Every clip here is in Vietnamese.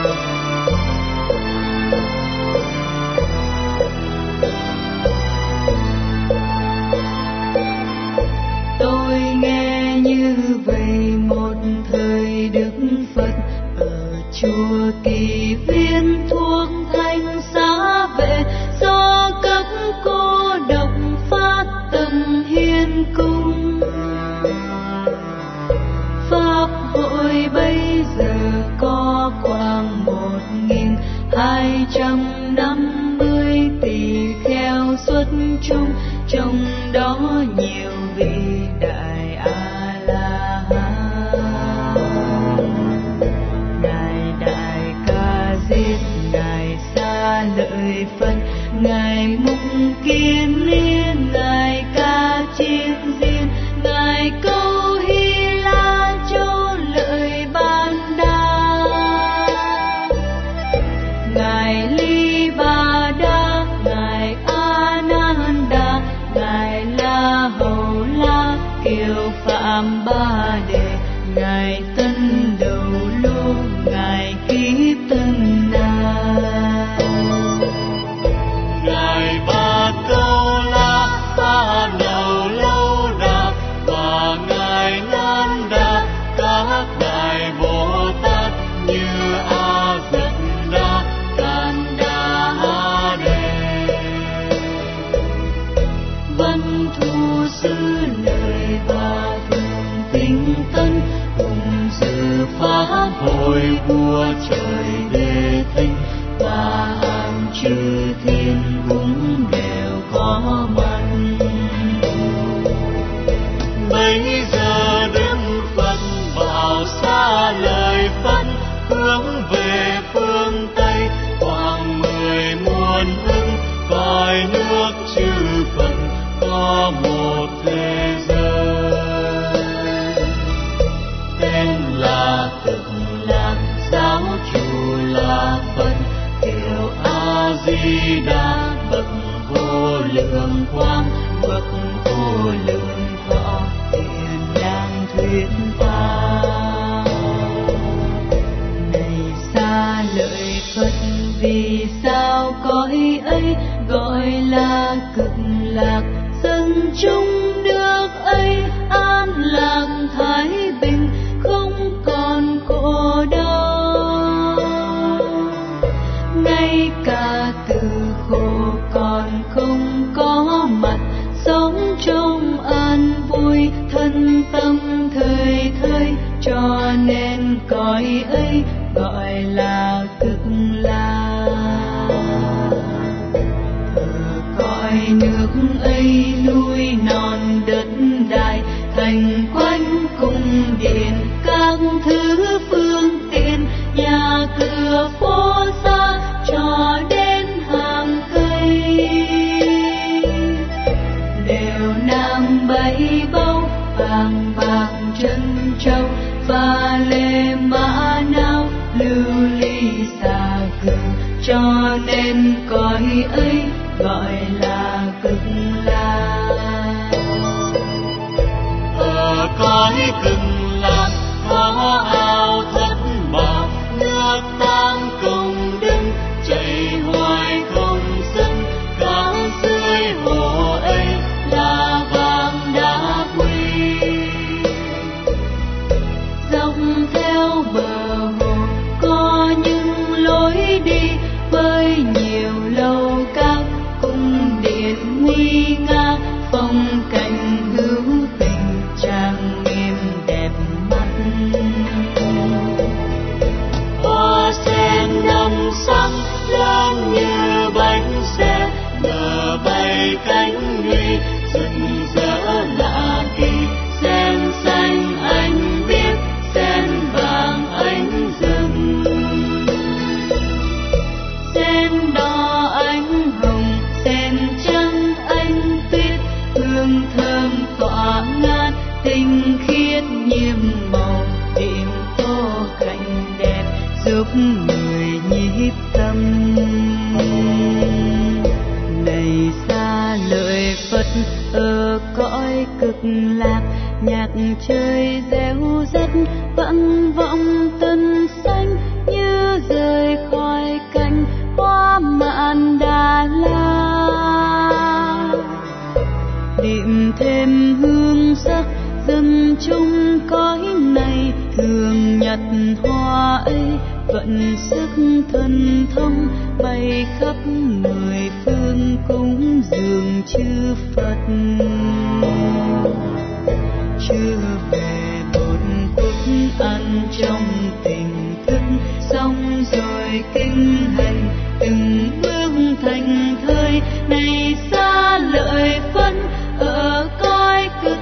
Chùa Kỳ Viên thuộc thành Xá Vệ, do cấp cô độc phát tần hiên cung. Pháp hội bây giờ có khoảng 1250 tỳ kheo xuất chúng, trong đó nhiều vị đại A La Hán. Ngài Đại Ca Diếp, ngài Sa Lợi Phật, ngài Mục Kiên Liên, ngài Ca Chiên Diên, ngài Câu Hy La Châu Lợi Ban Đa, ngài Ly Ba Đa, ngài A Nan Đa, ngài La Hầu La Kiều Phạm Ba Đề, ngài Tân Đầu Lô, ngài Ký Tân Na, ngài Ba Câu La, Ba Đầu Lâu Đà và ngài Nan Đà, các đại Bồ Tát như A Dật Đa, Can Đa Ha Đề. Văn Thù Sư Lợi và Thường Tinh Tân cùng dự pháp Hội vua trời Đế Thích và hàng chư thiên cũng đều có mặt. Bây giờ Đức Phật bảo Xá Lợi Phất hướng về phương Tây, khoảng 10 muôn ức cõi nước chư Phật có một thế giới. Tên là Cực Lạc, giáo chủ là Phật, hiệu A Di Đà, bậc vô lượng quang, bậc vô lượng thọ, tiền nhang thuyết pháp. Này Xá Lợi Phất, vì sao cõi ấy gọi là Cực Lạc? Dân chúng nước ấy an lạc thái bình, không còn khổ đau. Ngay cả từ khổ còn không có mặt, sống trong an vui, thân tâm thời thời, cho nên cõi ấy gọi là Cực Lạc. Ở cõi nước ấy núi non đất đai, thành quanh cung điện, các thứ phương tiện, nhà cửa phố xa, cho đến hàng cây, đều nam bảy báu, vàng bạc trân châu, và lê mã não, lưu ly xà cừ, cho nên cõi ấy gọi là Cực Lạc. Ở cõi Cực Lạc có ao thất bảo, nước tam công đức chảy hoài không dứt, cả dưới hồ ấy là vàng đá quý. Dọc theo bờ hồ có những lối đi, với nhiều lầu cao, cung điện nguy nga, phong cảnh hữu tình, trang nghiêm đẹp mắt. Hoa sen năm sắc lớn như bánh xe, bờ bay cánh nguy, rực rỡ lạ kỳ. Sen xanh anh biết, sen vàng anh rừng, Sen đỏ ánh hồng, sen trắng ánh tuyết, hương thơm tỏa ngát, tinh khiết nhiệm màu, điểm tô cảnh đẹp, giúp người nhiếp tâm. Này Xá Lợi Phất, ở cõi Cực Lạc, nhạc chơi réo rắt, vang vọng tân xanh như giờ vận sức thần thông bay khắp mười phương cúng dường chư Phật. Chưa về một phút ăn trong tình thức, xong rồi kinh hành từng bước thành thơi. Này xa lợi phân ở cõi cực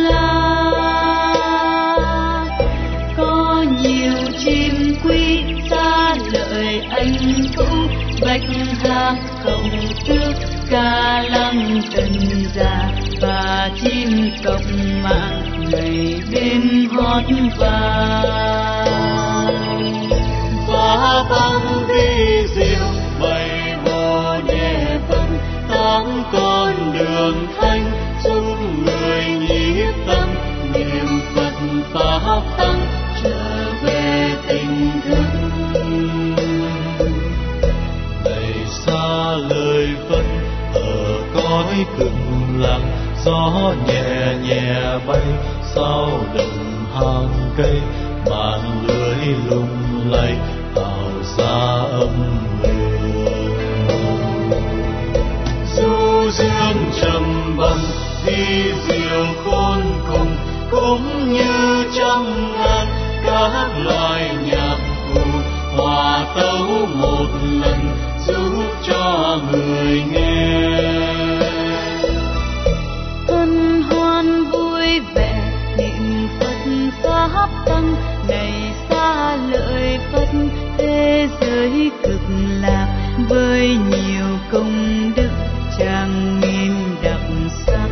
lạc, có nhiều chim quý xa lợi anh cũ, bạch hạc khổng tước ca lăng tần già, và chim cọc mạng ngày đêm hót vang. Và băng vi diệu bảy bộ nhẹ vân, tám con đường thanh giúp người nhiếp tâm, niệm Phật pháp tăng trở về tình thức. Này xa lời Phật ở cõi cực lạc, gió nhẹ nhẹ bay sao động hàng cây, màn lưới lung lay tạo ra âm hưởng. Du dương trầm bồng vi diệu khôn cùng, cũng như trăm ngàn các loại nhạc cụ hòa tấu một lần giúp cho người nghe. Hân hoan vui vẻ niệm Phật pháp tăng, này xa lợi Phật thế giới cực lạc, với nhiều công đức trang nghiêm đặc sắc.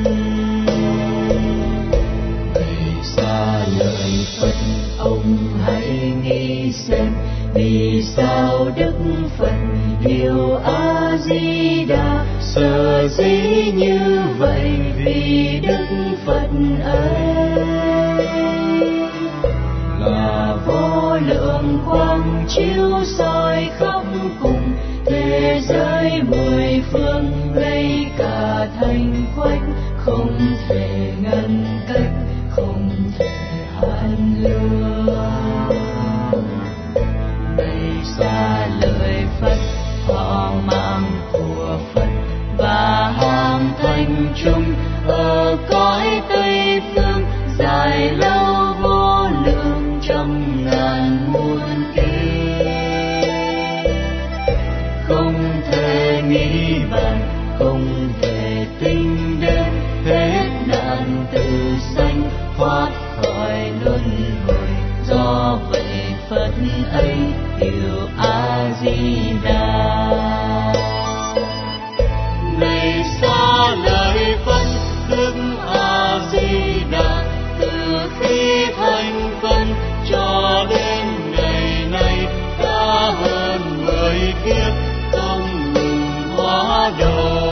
Này xa lợi Phật ông hãy nghĩ xem, vì sao Đức Phật yêu A Di Đà, sở dĩ như vậy vì Đức Phật ấy là vô lượng quang chiếu soi khắp cùng thế giới mười phương, ngay cả thanh khoách không thể ngăn cách, không thể hạn lượng. Này xa lời Phật họ mang của Phật và hàng thanh chung ở cõi Tây phương, dài lâu vô lượng trăm ngàn muôn kiếp, không thể nghĩ bàn, không thể tính đến, hết nạn tử sanh thoát khỏi luân hồi. Do vậy Phật ấy yêu A Di Đà. Này xa lời Phật Đức A Di Đà, từ khi thành phân cho đến ngày nay đã hơn 10 kiếp không ngừng hóa độ,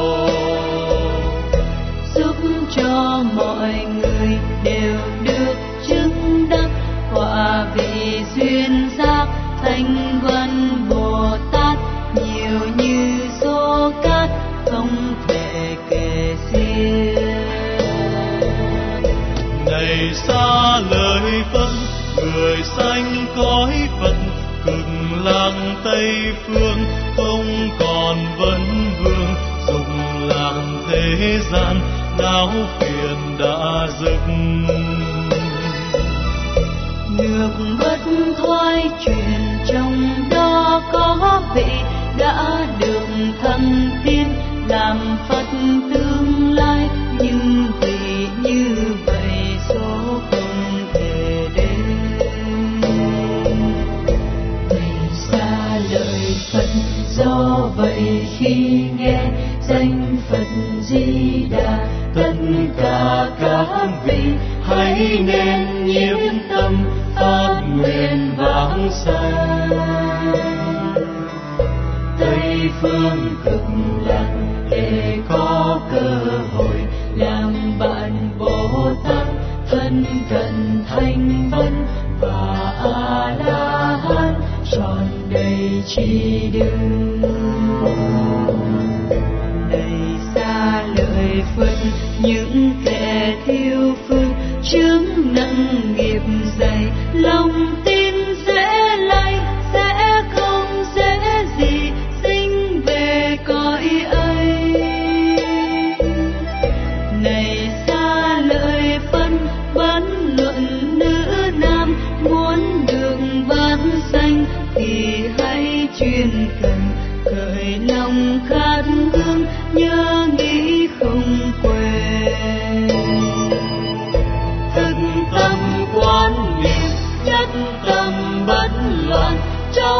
giúp cho mọi người đều được chứng đắc quả vị duyên giác thanh văn Bồ Tát, nhiều như số cát không thể kể xiết. Này xa lời Phật người sanh cõi Phật cực lạc Tây phương, không còn vấn vương dục lạc thế gian, não phiền đã dứt. Nước bất thoái chuyển trong đó có vị đã được thăng tiến làm Phật tương lai, nhưng vì như vậy số không thể đến. Này xa lời Phật do vậy khi nghe danh Phật Di Đà, tất cả các vị hãy nên nhiếp tâm phát nguyện vãng sanh Tây phương cực lạc, để có cơ hội làm bạn Bồ Tát thân cận thanh văn và A La Hán tròn đầy trí đức. Này xa lời Phật những kẻ thiêu phương, chướng nặng nghiệp dày lòng tin dễ lay,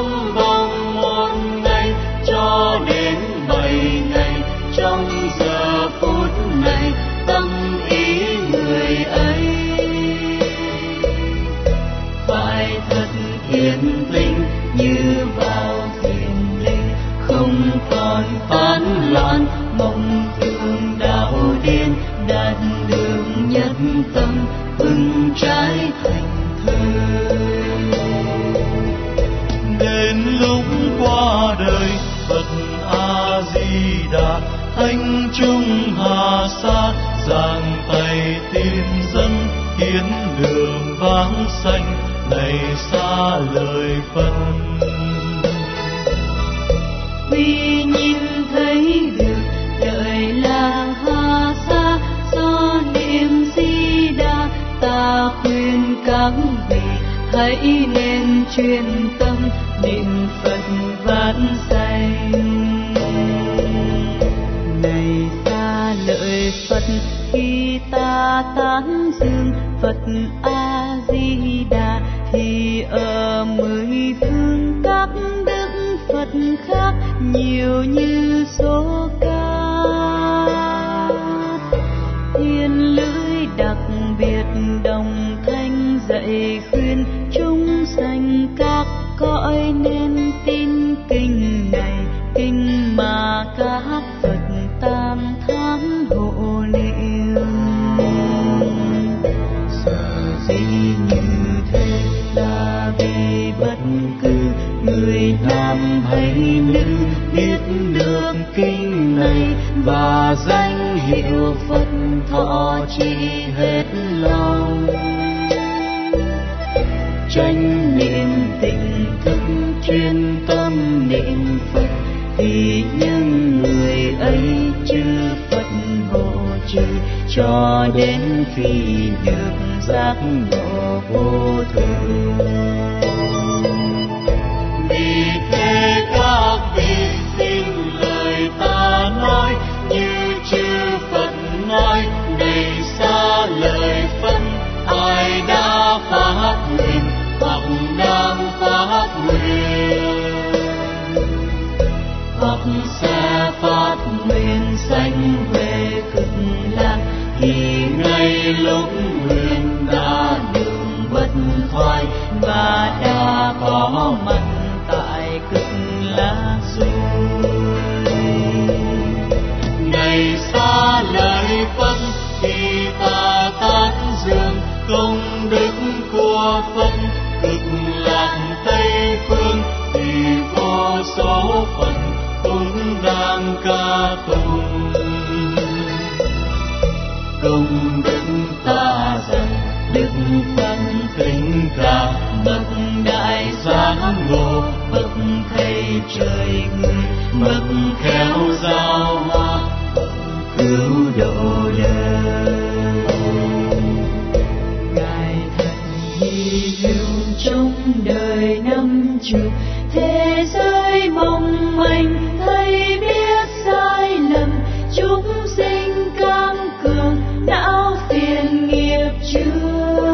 bông bông một ngày cho đến 7 ngày. Trong giờ phút này tâm ý người ấy phải thật yên tĩnh như vào thiền định, không còn tán loạn mộng tưởng đạo điên, đạt đường nhất tâm vững trái thành thơi. Đến lúc qua đời Phật A Di Đà, thánh chúng hà sa giang tay tiên dân, hiến đường vắng xanh này xa lời Phật. Vì nhìn thấy được đời là hà sa do niệm Di Đà, ta khuyên các vị hãy nên chuyên tâm niệm Phật vãng sanh. Này xa lợi Phật khi ta tán dương Phật A Di Đà, thì ở mười phương các đức Phật khác nhiều như số cát. Thiên lưỡi đặc biệt đồng thanh dạy khuyên chúng sanh các cõi nên tin kinh này, kinh mà các Phật tam tháng hộ niệm. Sở dĩ như thế là vì bất cứ người nam hay nữ biết được kinh này và danh hiệu Phật thọ trì hết lòng. Chánh niệm tỉnh thức chuyên tâm niệm Phật, thì những người ấy chư Phật hộ trì cho đến khi được giác ngộ vô thường. Vì thế các vị xin lời ta nói, như chư Phật nói này xa lời phân, ai đã phát nguyện hoặc đang phát nguyện hoặc sẽ phát nguyện sanh về cực lạc, thì ngay lúc nguyện đã đường bất thoại và đã có mặt tại cực lạc rồi. Này xa lời Phật thì ta tán dương công đức của Phật, cực lạc Tây phương thì vô số Phật cũng đang ca tụng. Công đức ta dâng đức Phật kính ca, bậc đại giác ngộ, bậc thầy trời người, bậc khéo giao hoa, bậc cứu độ đời. Ngài thật hy hữu trong đời 50, thế giới mong manh thấy biết sai lầm, chúng sinh cam cường não phiền nghiệp chướng.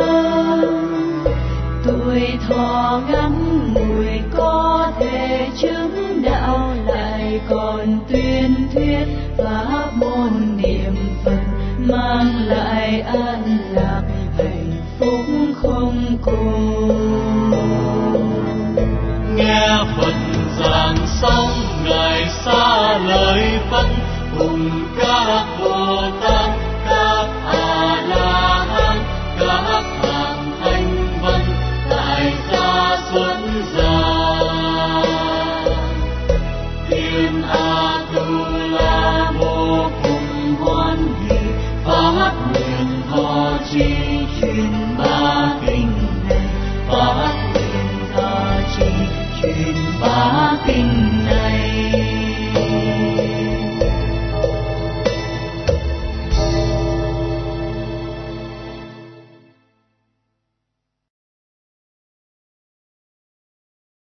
Tuổi thọ ngắn ngủi có thể chứng đạo, lại còn tuyên thuyết pháp môn niệm Phật, mang lại an lạc hạnh phúc không cùng. Nghe Phật giảng xong ngài xa lời Phật, cùng các Bồ Tát, các A La Hán, các hàng thanh văn tại gia xuất gia. Thiên A Tu La vô cùng hoan hỷ, phát nguyện thọ trì chuyên ba kinh này, phát nguyện thọ trì chuyên ba kinh